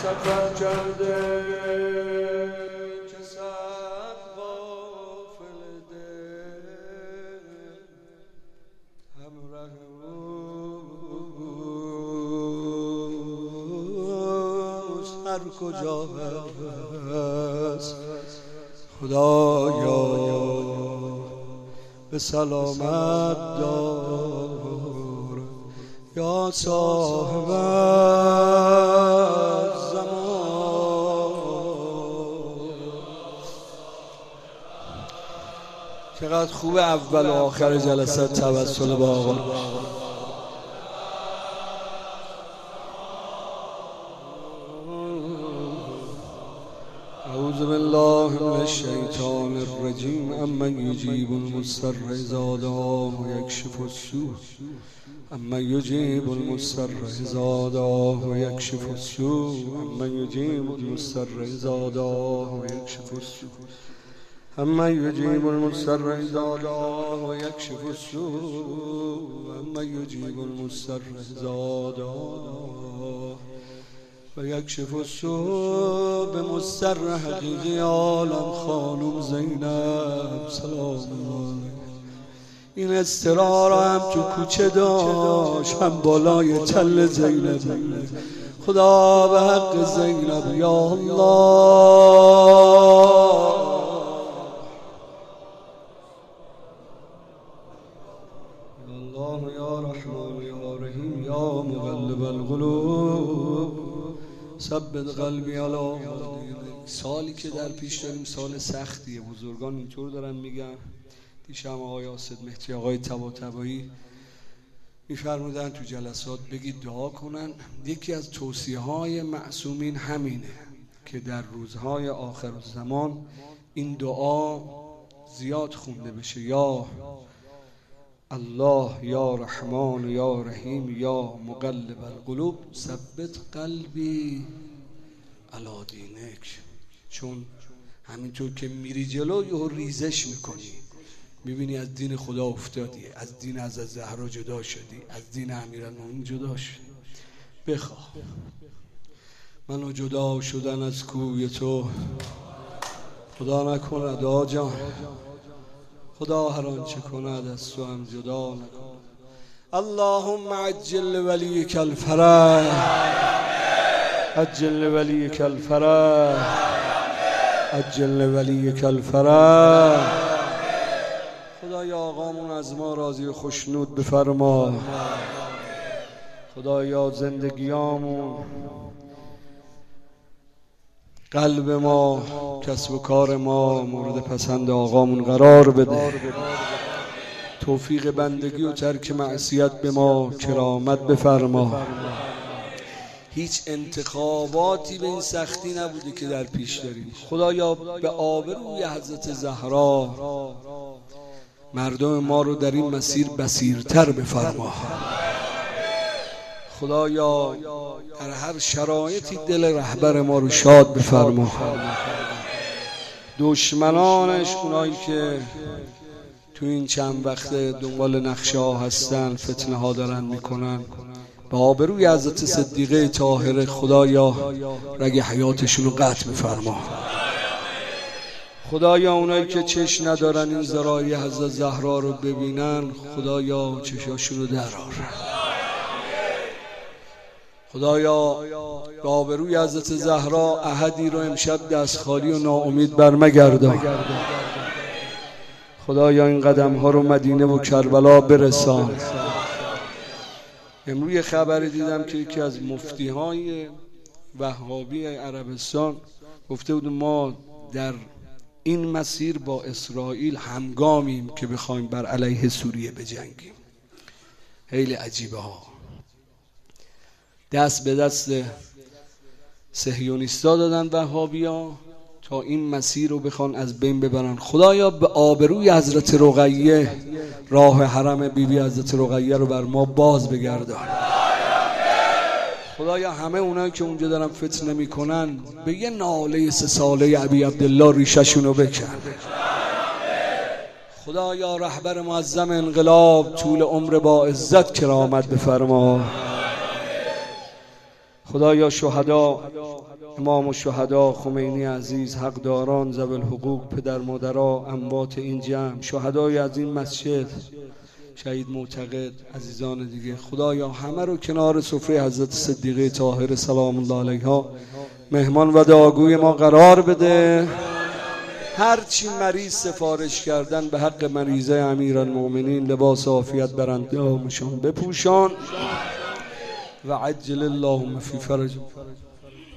سفر کرده که سب غافل دل همراه اوست هر کجا هست. خدایا به سلامت دار یا صاحب زمان. چقدر خوب اول و آخر جلسه توسل با آقا. اعوذ بالله من الشیطان الرجیم. امن یجیب المضطر اذا دعاه یکشف السوء. امن یجیب المضطر اذا دعاه یکشف السوء. امن یجیب المضطر اذا دعاه یکشف السوء. امن یجیب المضطر اذا دعاه یکشف السوء. امن یجیب المضطر اذا دعاه و یکشف السوء. به مضطر حقیقی عالم خانم زینب سلام الله. این اضطرار هم تو کوچه داشت، هم بالای تل زینب. خدا به حق زینب یا الله. الله یا رحمان یا رحیم یا مقلب القلوب ثبت قلبی علی دینک. سالی که در پیش داریم سال سختیه، بزرگان اینطور دارن میگن. دیشب آقای آسد مهدی آقای طباطبایی میفرمودن تو جلسات بگید دعا کنن. یکی از توصیه های معصومین همینه که در روزهای آخر الزمان این دعا زیاد خونده بشه. یا الله یا رحمان یا رحیم یا مقلب القلوب ثبت قلبی علی دینک. چون همینطور که میری جلو یهو ریزش میکنی، میبینی از دین خدا افتادی، از دین حضرت زهرا جدا شدی، از دین امیرالمومنین جدا شدی. بخواه منو جدا شدن از کوی تو خدا نکند آجان. خدا هر آنچه کند از تو هم جدا نکند. اللهم عجل ولیک الفرج، عجل ولیک الفرج، عجل ولیک الفرج. خدایا آقامون از ما راضی و خوشنود بفرما. خدایا زندگیامون، قلب ما، کسب و کار ما مورد پسند آقامون قرار بده. توفیق بندگی و ترک معصیت به ما کرامت بفرما. هیچ انتخاباتی به این سختی نبوده که در پیش داریم. خدایا به آبروی حضرت زهرا مردم ما رو در این مسیر بصیرتر بفرما. خدایا در هر شرایطی دل رهبر ما رو شاد بفرما. دشمنانش، اونایی که تو این چند وقت دنبال نقشه ها هستن، فتنه ها دارن میکنن، به آبروی حضرت صدیقه طاهره خدایا رگ حیاتشون رو قطع بفرما. خدایا اونایی که چشم ندارن این ذرایع حضرت زهرا رو ببینن، خدایا چشاشون رو درار. خدایا به آبروی حضرت زهرا احدی رو امشب دست خالی و ناامید برمگردان. خدایا این قدم ها رو مدینه و کربلا برسان. امروز یه خبری دیدم که یکی از مفتی های وهابی عربستان گفته بود ما در این مسیر با اسرائیل همگامیم که بخوایم بر علیه سوریه بجنگیم. خیلی عجیبه ها. دست به دست صهیونیستا دادن وهابیا تا این مسیر رو بخوان از بین ببرن. خدایا به آبروی حضرت رقیه راه حرم بیبی حضرت رقیه رو بر ما باز بگردان. خدایا همه اونایی که اونجا دارن فتنه میکنن به یه ناله 3 ساله ابی عبدالله ریششون رو بکن. خدایا رهبر معظم انقلاب طول عمر با عزت کرامت بفرما. خدایا شهدا امام الشهدا خمینی عزیز، حقداران ذوی الحقوق، پدر مادرها، اموات این جمع، شهدای از این مسجد، شهید معتقد، عزیزان دیگه، خدایا همه رو کنار سفره حضرت صدیقه طاهره سلام الله علیها مهمان و دعاگوی ما قرار بده. هرچی مریض سفارش کردن به حق مریضه امیرالمؤمنین لباس عافیت بر اندامشان بپوشان و عجل اللهم فی فرج.